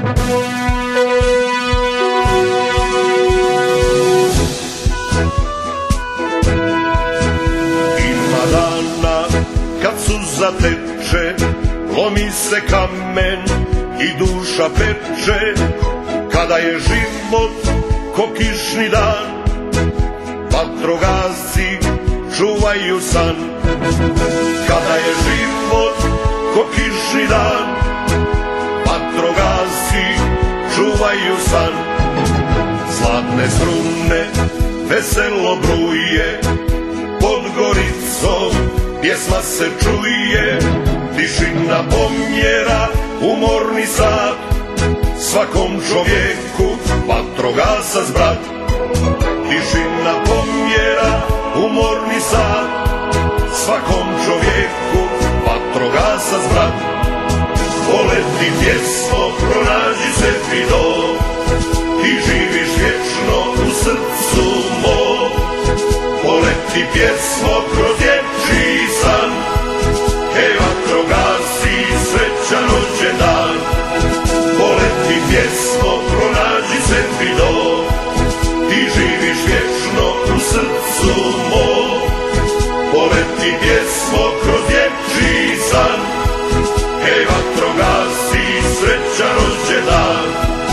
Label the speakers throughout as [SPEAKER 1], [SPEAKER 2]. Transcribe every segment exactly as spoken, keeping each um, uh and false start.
[SPEAKER 1] Ima dana kad suza teče, lomi se kamen i duša peče, kada je život ko kišni dan, vatrogasci čuvaju san. Kada je život ko kišni dan, vatrogasci čuvaju san. Zlatne strune veselo bruje, pod Goricom pjesma se čuje, tišina pomjera umorni sat, svakom čovjeku vatrogasac brat. Tišina pomjera umorni sat, svakom čovjeku vatrogasac brat. Poleti pjesmo, pronađi svetli dom, ti živiš vječno u srcu mom. Poleti pjesmo kroz dječji san, hej vatrogasci, srećan rođendan. Poleti pjesmo, pronađi svetli dom, ti živiš vječno u srcu mom. Poleti pjesmo kroz dječji san, hej vatrogasci, srećan rođendan.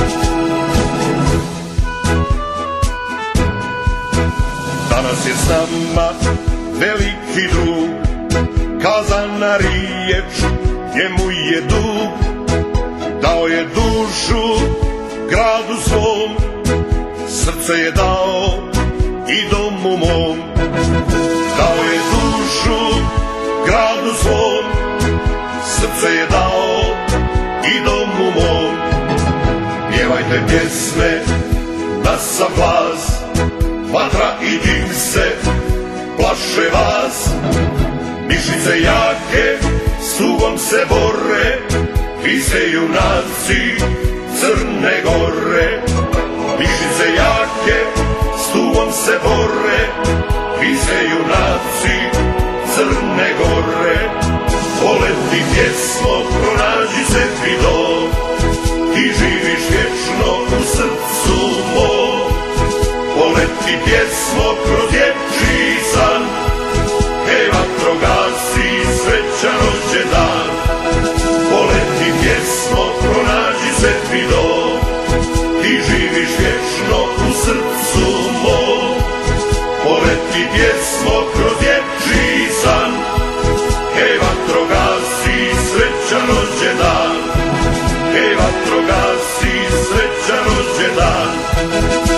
[SPEAKER 1] Danas je s nama veliki drug, kazana riječ njemu je dug. Dao je dušu gradu svom, srce je dao i domu mom. Dao je dušu gradu svom, srce je dao i domu mom. Pjevajte pjesme na sav glas, vatra i dim se plaše vas. Mišice jake s tugom se bore, vi ste junaci Crne Gore. Mišice jake s tugom se bore, vi ste junaci Crne Gore. Poleti pjesmo, pronađi svetli dom, ti živiš vječno u srcu mom. Poleti pjesmo kroz dječji san, hej vatrogasci, srećan rođendan. Poleti pjesmo, pronađi svetli dom, ti živiš vječno u srcu mom. Poleti pjesmo kroz dječji san, hej vatrogasci, srećan rođendan. Hej vatrogasci, srećan rođendan.